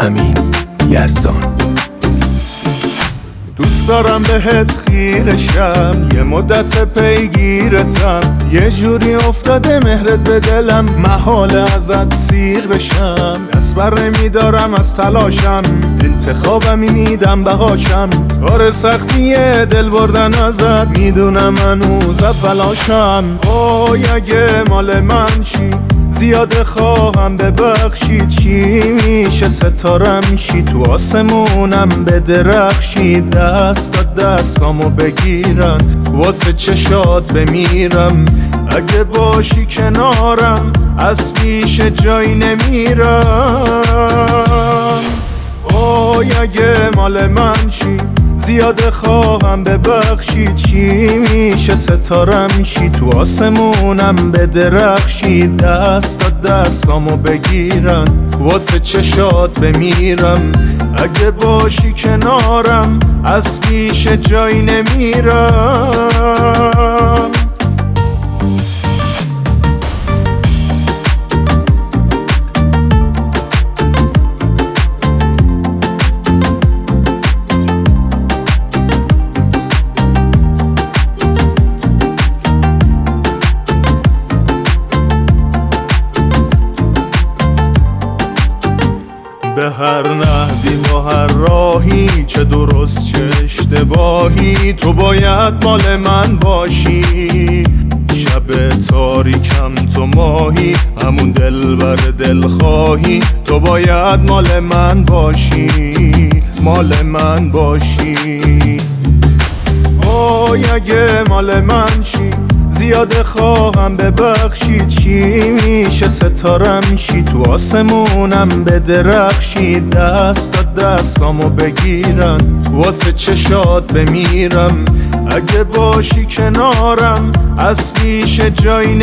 امین یزدان. دوست دارم بهت خیرشم، یه مدت پیگیرتم، یه جوری افتاده مهرت به دلم، محال ازت سیر بشم. دست بر نمیدارم از تلاشم، انتخابم میدم بهاشم. کار سختیه دل بردن ازت، میدونم هنوز اولاشم. وای اگه مال من شی، زیاده خواهم ببخشید. چی میشه ستارم شی، تو آسمونم بدرخشید. دستات دستامو بگیرن، واسه چشات بمیرم. اگه باشی کنارم، از پیش جایی نمیرم. وای اگه مال من شی، زیاده خواهم ببخشید. چی میشه ستارم شی، تو آسمونم بدرخشید. دستات دستامو بگیرن، واسه چشات بمیرم. اگه باشی کنارم، از پیش جایی نمیرم. به هر نحوی و هر راهی، چه درست چه اشتباهی، تو باید مال من باشی. شب تاریکم تو ماهی، همون دلبر دلخواهی. تو باید مال من باشی، مال من باشی. وای اگه مال من شی، زیاده خواهم ببخشید. چی میشه ستارم شی، تو آسمونم بدرخشید. دستات دستامو بگیرن، واسه چشات بمیرم. اگه باشی کنارم، از پیش جایی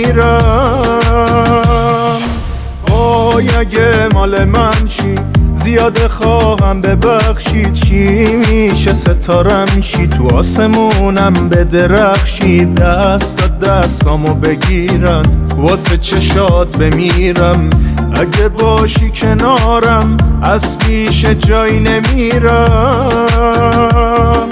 نمیرم. وای اگه مال من شی، زیاده خواهم ببخشید. چی میشه ستارم شی، تو آسمونم بدرخشید. دستات دستامو بگیرن، واسه چشات بمیرم. اگه باشی کنارم، از پیش جایی نمیرم.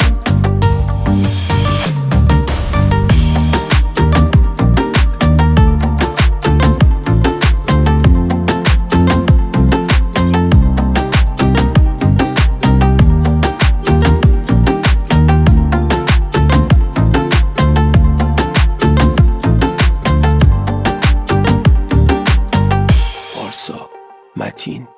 متین